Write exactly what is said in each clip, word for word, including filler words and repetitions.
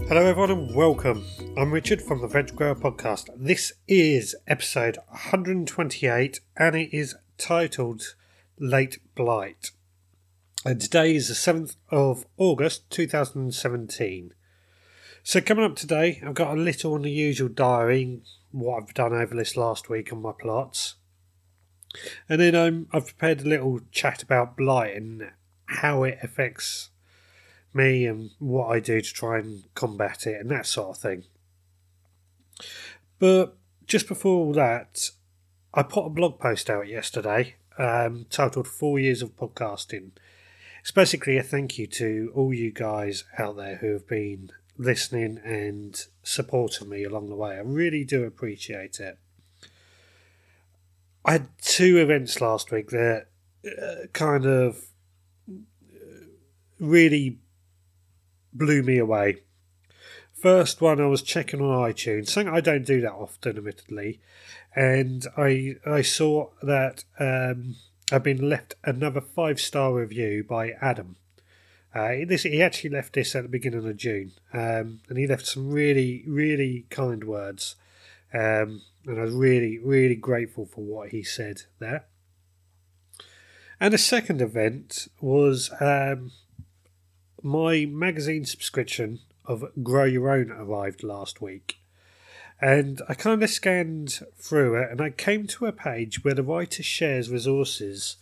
Hello everyone and welcome. I'm Richard from the Veg Grower Podcast. This is episode one hundred twenty-eight and it is titled Late Blight. And today is the seventh of August two thousand seventeen. So coming up today, I've got a little unusual diary, what I've done over this last week on my plots. And then um, I've prepared a little chat about blight and how it affects me and what I do to try and combat it and that sort of thing. But just before all that, I put a blog post out yesterday um, titled Four Years of Podcasting. It's basically a thank you to all you guys out there who have been listening and supporting me along the way. I really do appreciate it. I had two events last week that uh, kind of really blew me away. First one, I was checking on iTunes, something I don't do that often, admittedly, and I I saw that um, I've been left another five star review by Adam. Uh, this he actually left this at the beginning of June, um, and he left some really really kind words, um, and I was really really grateful for what he said there. And the second event was Um, my magazine subscription of Grow Your Own arrived last week, and I kind of scanned through it and I came to a page where the writer shares resources,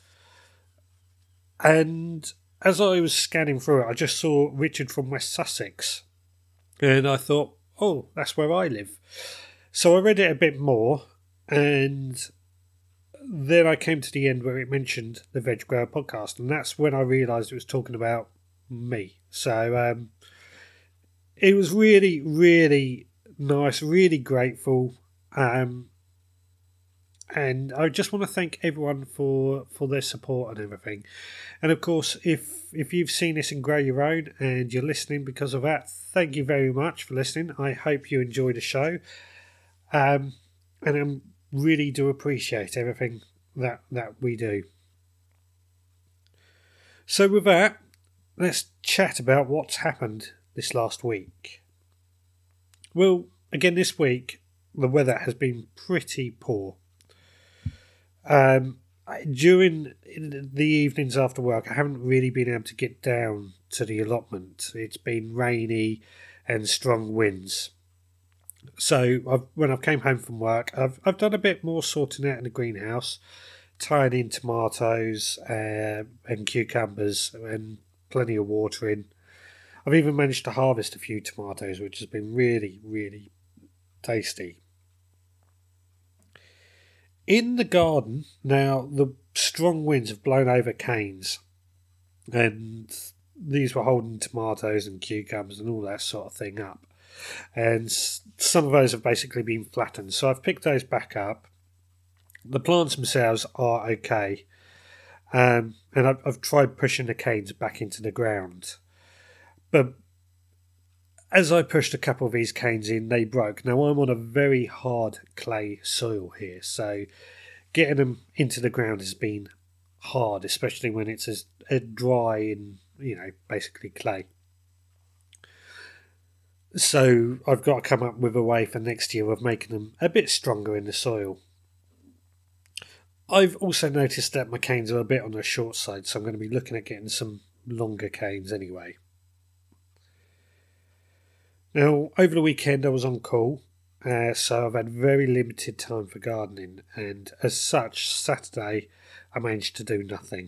and as I was scanning through it I just saw Richard from West Sussex and I thought, oh, that's where I live. So I read it a bit more and then I came to the end where it mentioned the Veg Grower Podcast, and that's when I realised it was talking about me. So um, it was really, really nice, really grateful, um, and I just want to thank everyone for, for their support and everything. And of course, if if you've seen this and Grow Your Own and you're listening because of that, thank you very much for listening. I hope you enjoy the show, um, and I really do appreciate everything that that we do. So with that, let's chat about what's happened this last week. Well, again this week, the weather has been pretty poor. Um, during the evenings after work, I haven't really been able to get down to the allotment. It's been rainy and strong winds. So I've, when I came home from work, I've I've done a bit more sorting out in the greenhouse, tying in tomatoes uh, and cucumbers and plenty of water in. I've even managed to harvest a few tomatoes, which has been really, really tasty. In the garden, now the strong winds have blown over canes, and these were holding tomatoes and cucumbers and all that sort of thing up. And some of those have basically been flattened, so I've picked those back up. The plants themselves are okay. Um, and I've, I've tried pushing the canes back into the ground. But as I pushed a couple of these canes in, they broke. Now I'm on a very hard clay soil here, so getting them into the ground has been hard, especially when it's as uh, dry and, you know, basically clay. So I've got to come up with a way for next year of making them a bit stronger in the soil. I've also noticed that my canes are a bit on the short side, so I'm going to be looking at getting some longer canes anyway. Now, over the weekend I was on call, uh, so I've had very limited time for gardening, and as such, Saturday I managed to do nothing.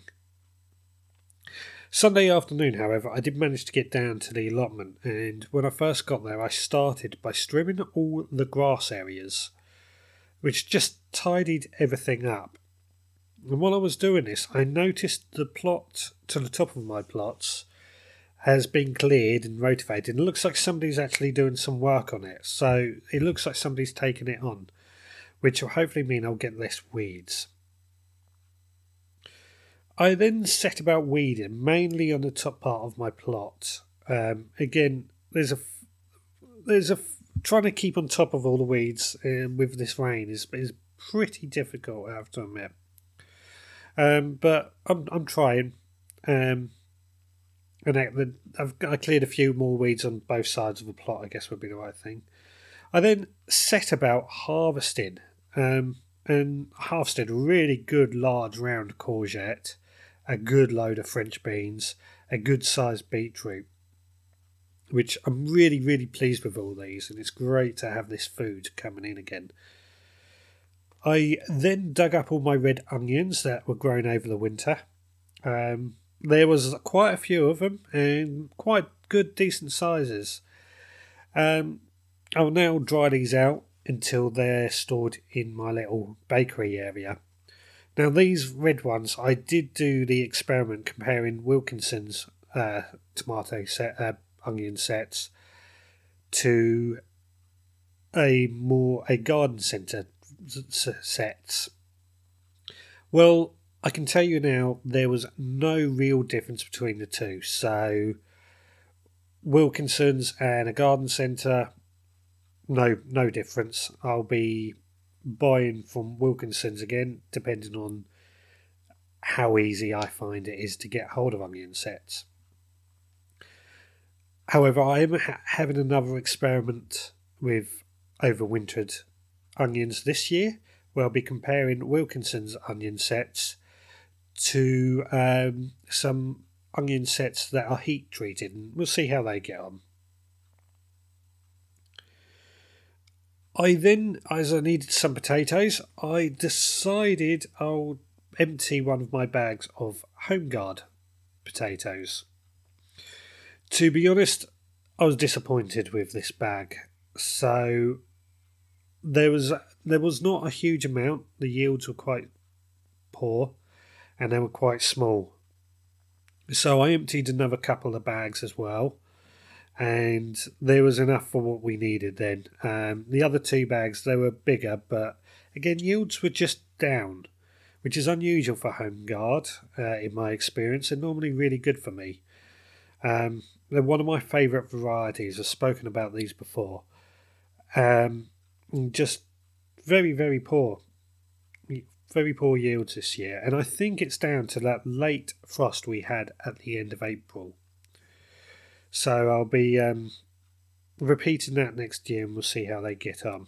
Sunday afternoon, however, I did manage to get down to the allotment, and when I first got there I started by trimming all the grass areas, which just tidied everything up. And while I was doing this, I noticed the plot to the top of my plots has been cleared and rotivated. And it looks like somebody's actually doing some work on it. So it looks like somebody's taken it on, which will hopefully mean I'll get less weeds. I then set about weeding, mainly on the top part of my plot. Um, again, there's a there's a trying to keep on top of all the weeds uh, with this rain is is pretty difficult, I have to admit. Um, but I'm I'm trying. Um, And I, I've, I cleared a few more weeds on both sides of the plot, I guess would be the right thing. I then set about harvesting um, and harvested a really good large round courgette, a good load of French beans, a good sized beetroot, which I'm really, really pleased with all these, and it's great to have this food coming in again. I then dug up all my red onions that were grown over the winter. Um, there was quite a few of them, and quite good, decent sizes. Um, I'll now dry these out until they're stored in my little bakery area. Now, these red ones, I did do the experiment comparing Wilkinson's uh, tomato set, uh, onion sets to a more a garden centre sets. Well, I can tell you now there was no real difference between the two. So, Wilkinson's and a garden centre, no, no difference. I'll be buying from Wilkinson's again, depending on how easy I find it is to get hold of onion sets. However, I am ha- having another experiment with overwintered onions this year, where I'll be comparing Wilkinson's onion sets to um, some onion sets that are heat treated, and we'll see how they get on. I then, as I needed some potatoes, I decided I'll empty one of my bags of HomeGuard potatoes. To be honest, I was disappointed with this bag. So there was there was not a huge amount. The yields were quite poor, and they were quite small. So I emptied another couple of bags as well, and there was enough for what we needed then. Um, the other two bags, they were bigger, but again, yields were just down, which is unusual for HomeGuard uh, in my experience, and normally really good for me. Um, they're one of my favourite varieties. I've spoken about these before. Um, just very, very poor. Very poor yields this year. And I think it's down to that late frost we had at the end of April. So I'll be um, repeating that next year, and we'll see how they get on.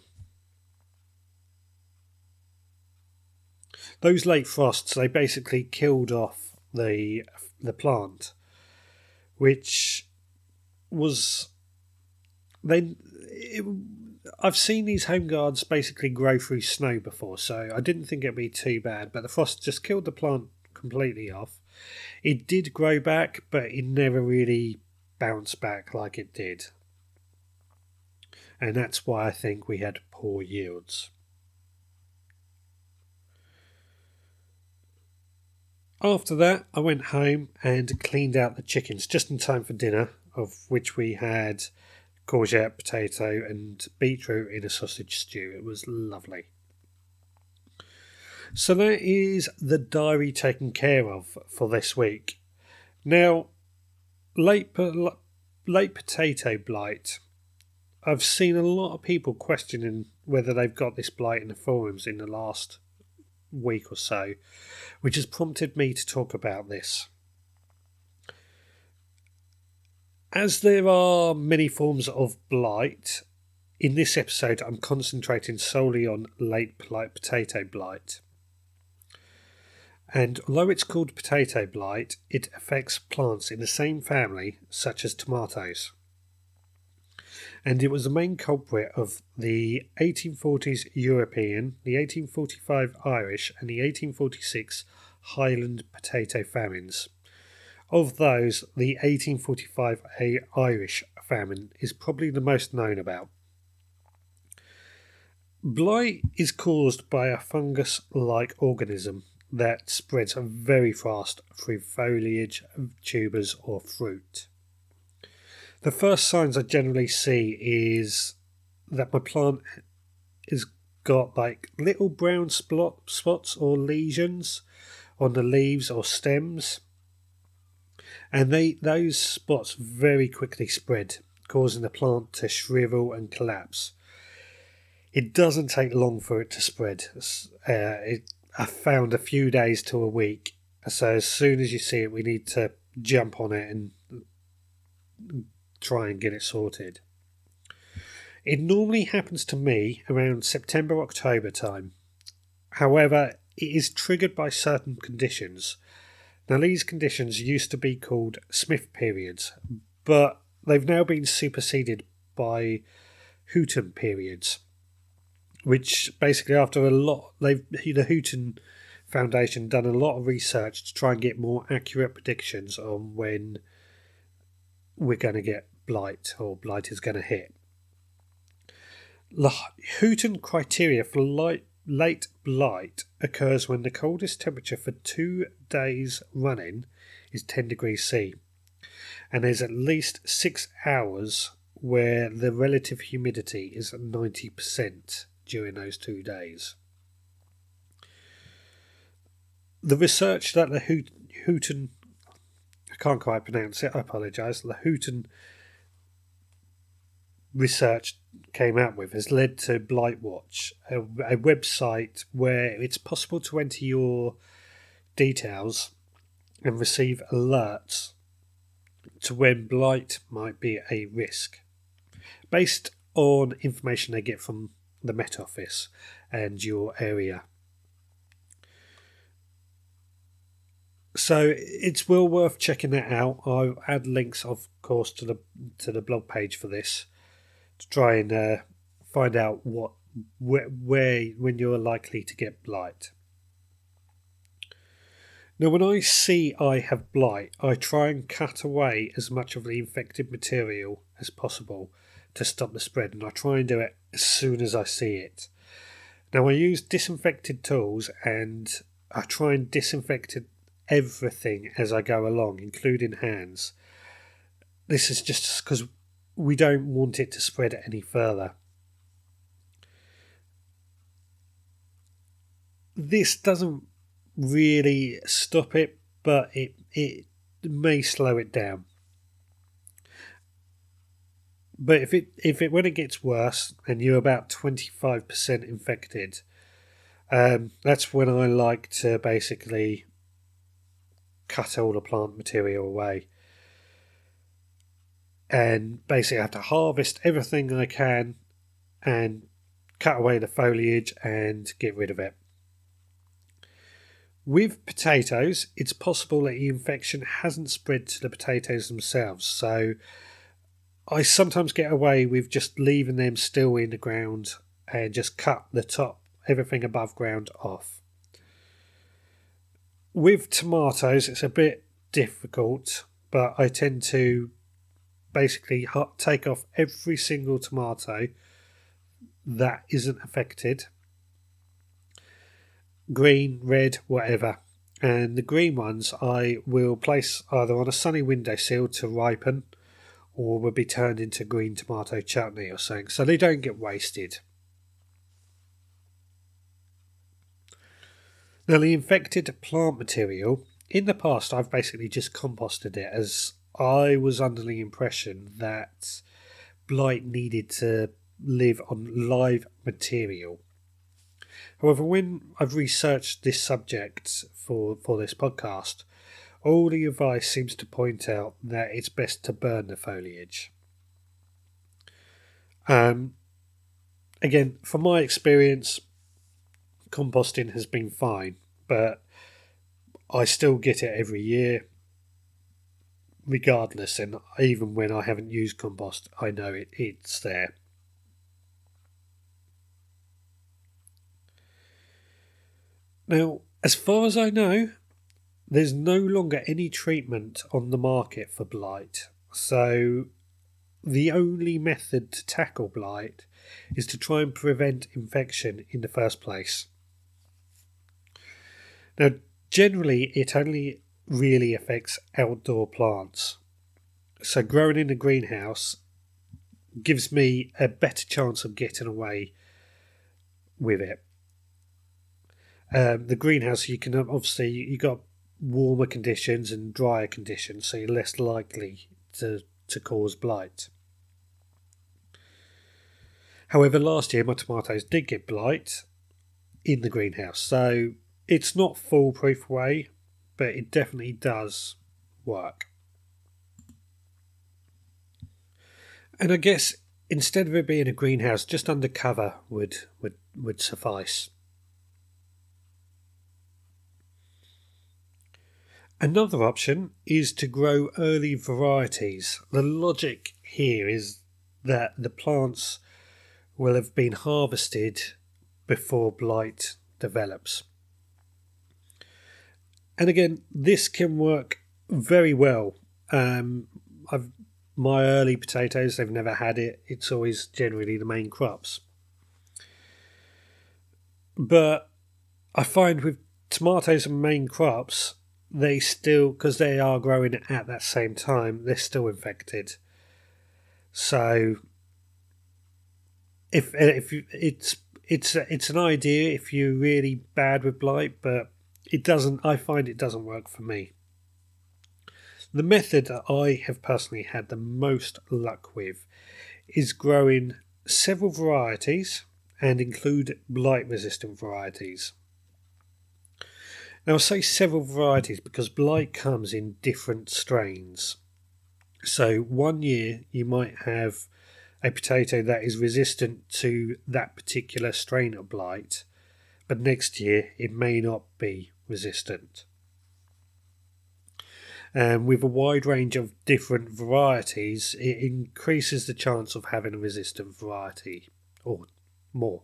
Those late frosts, they basically killed off the the plant, which was then it, I've seen these HomeGuards basically grow through snow before, so I didn't think it'd be too bad, but the frost just killed the plant completely off. It did grow back, but it never really bounced back like it did, and that's why I think we had poor yields. After that, I went home and cleaned out the chickens just in time for dinner, of which we had courgette, potato and beetroot in a sausage stew. It was lovely. So that is the diary taken care of for this week. Now, late, late potato blight. I've seen a lot of people questioning whether they've got this blight in the forums in the last week or so, which has prompted me to talk about this. As there are many forms of blight, in this episode I'm concentrating solely on late potato blight. And although it's called potato blight, it affects plants in the same family, such as tomatoes. And it was the main culprit of the eighteen forties European, the eighteen forty-five Irish and the eighteen forty-six Highland potato famines. Of those, the eighteen forty-five Irish famine is probably the most known about. Blight is caused by a fungus-like organism that spreads very fast through foliage, tubers or fruit. The first signs I generally see is that my plant has got like little brown spot, spots or lesions on the leaves or stems, and they those spots very quickly spread, causing the plant to shrivel and collapse. It doesn't take long for it to spread. Uh, it, I found a few days to a week, so as soon as you see it, we need to jump on it and try and get it sorted. It normally happens to me around September, October time. However, it is triggered by certain conditions. Now, these conditions used to be called Smith periods, but they've now been superseded by Houghton periods, which basically, after a lot, they've the Houghton Foundation done a lot of research to try and get more accurate predictions on when we're going to get blight or blight is going to hit. The Houghton criteria for light, late blight occurs when the coldest temperature for two days running is ten degrees C, and there's at least six hours where the relative humidity is ninety percent during those two days. The research that the Houghton, I can't quite pronounce it, I apologise, the Houghton research came out with has led to Blightwatch, a, a website where it's possible to enter your details and receive alerts to when blight might be a risk, based on information they get from the Met Office and your area. So it's well worth checking that out. I'll add links, of course, to the to the blog page for this to try and uh, find out what where, where when you're likely to get blight. Now, when I see I have blight, I try and cut away as much of the infected material as possible to stop the spread, and I try and do it as soon as I see it. Now, I use disinfected tools, and I try and disinfect everything as I go along, including hands. This is just because we don't want it to spread any further. This doesn't really stop it, but it it may slow it down. But if it if it when it gets worse and you're about twenty-five percent infected, um, that's when I like to basically cut all the plant material away and basically have to harvest everything I can and cut away the foliage and get rid of it. With potatoes, it's possible that the infection hasn't spread to the potatoes themselves, so I sometimes get away with just leaving them still in the ground and just cut the top, everything above ground off. With tomatoes, it's a bit difficult, but I tend to basically take off every single tomato that isn't affected. Green, red, whatever. And the green ones I will place either on a sunny windowsill to ripen, or will be turned into green tomato chutney or something, so they don't get wasted. Now, the infected plant material, in the past I've basically just composted it, as I was under the impression that blight needed to live on live material. However, when I've researched this subject for, for this podcast, all the advice seems to point out that it's best to burn the foliage. Um, again, from my experience, composting has been fine, but I still get it every year regardless, and even when I haven't used compost, I know it, it's there. Now, as far as I know, there's no longer any treatment on the market for blight, so the only method to tackle blight is to try and prevent infection in the first place. Now, generally, it only really affects outdoor plants, so growing in a greenhouse gives me a better chance of getting away with it. Um, the greenhouse, you can obviously you got warmer conditions and drier conditions, so you're less likely to, to cause blight. However, last year my tomatoes did get blight in the greenhouse, so it's not foolproof way, but it definitely does work. And I guess instead of it being a greenhouse, just under cover would, would, would suffice. Another option is to grow early varieties. The logic here is that the plants will have been harvested before blight develops. And again, this can work very well. Um, I've my early potatoes, they've never had it. It's always generally the main crops. But I find with tomatoes and main crops, they still, because they are growing at that same time, they're still infected. So if if you, it's it's it's an idea if you're really bad with blight, but it doesn't. I find it doesn't work for me. The method that I have personally had the most luck with is growing several varieties and include blight-resistant varieties. Now I say several varieties because blight comes in different strains. So one year you might have a potato that is resistant to that particular strain of blight, but next year it may not be resistant. And with a wide range of different varieties, it increases the chance of having a resistant variety or more.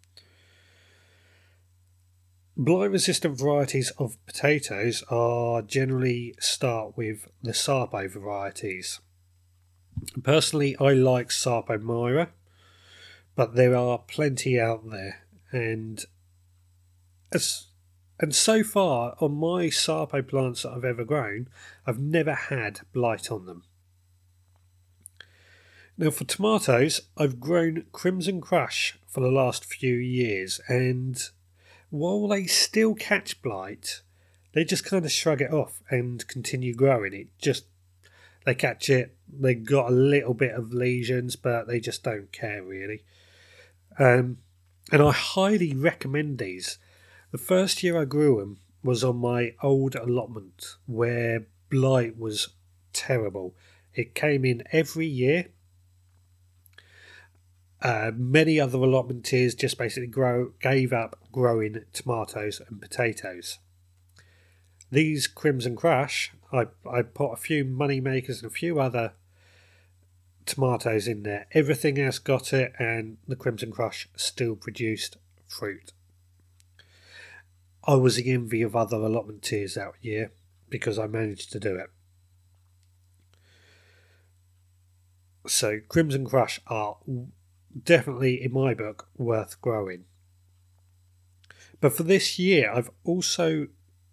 Blight-resistant varieties of potatoes are generally start with the Sarpo varieties. Personally, I like Sarpo Myra, but there are plenty out there, and as and so far on my Sarpo plants that I've ever grown, I've never had blight on them. Now for tomatoes, I've grown Crimson Crush for the last few years, and while they still catch blight, they just kind of shrug it off and continue growing. It just they catch it, they got a little bit of lesions, but they just don't care really. Um, and I highly recommend these. The first year I grew them was on my old allotment where blight was terrible. It came in every year. Uh, many other allotmenteers just basically grow, gave up growing tomatoes and potatoes. These Crimson Crush, I, I put a few money makers and a few other tomatoes in there. Everything else got it, and the Crimson Crush still produced fruit. I was the envy of other allotmenteers that year because I managed to do it. So Crimson Crush are definitely, in my book, worth growing. But for this year, I've also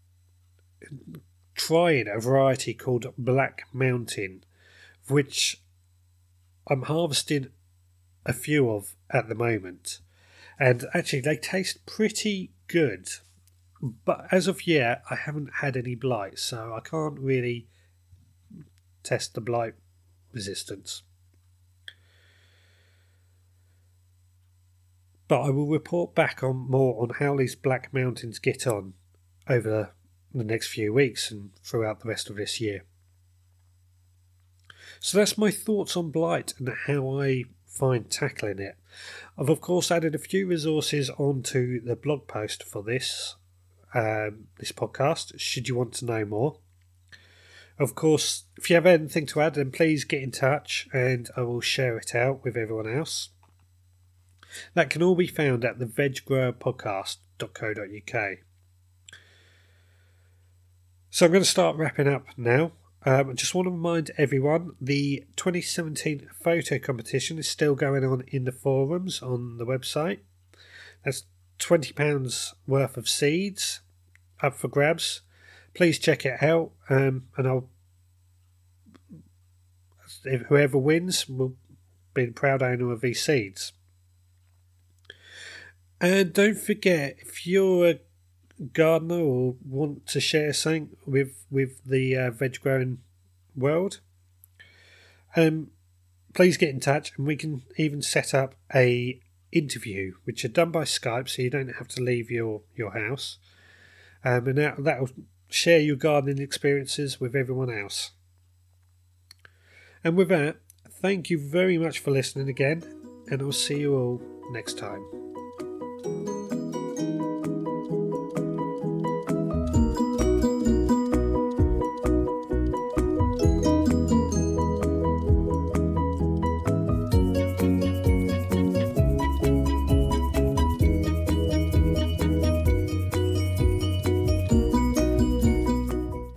tried a variety called Black Mountain, which I'm harvesting a few of at the moment. And actually, they taste pretty good. But as of yet, I haven't had any blight, so I can't really test the blight resistance. But I will report back on more on how these Black Mountains get on over the next few weeks and throughout the rest of this year. So that's my thoughts on blight and how I find tackling it. I've of course added a few resources onto the blog post for this um, this podcast, should you want to know more. Of course, if you have anything to add, then please get in touch and I will share it out with everyone else. That can all be found at the veg grower podcast dot co dot uk. So I'm going to start wrapping up now. Um, I just want to remind everyone the twenty seventeen photo competition is still going on in the forums on the website. That's twenty pounds worth of seeds up for grabs. Please check it out, um, and I'll if whoever wins will be the proud owner of these seeds. And don't forget, if you're a gardener or want to share something with with the uh, veg growing world, um, please get in touch, and we can even set up a interview, which are done by Skype, so you don't have to leave your your house, um, and that that'll share your gardening experiences with everyone else. And with that, thank you very much for listening again, and I'll see you all next time.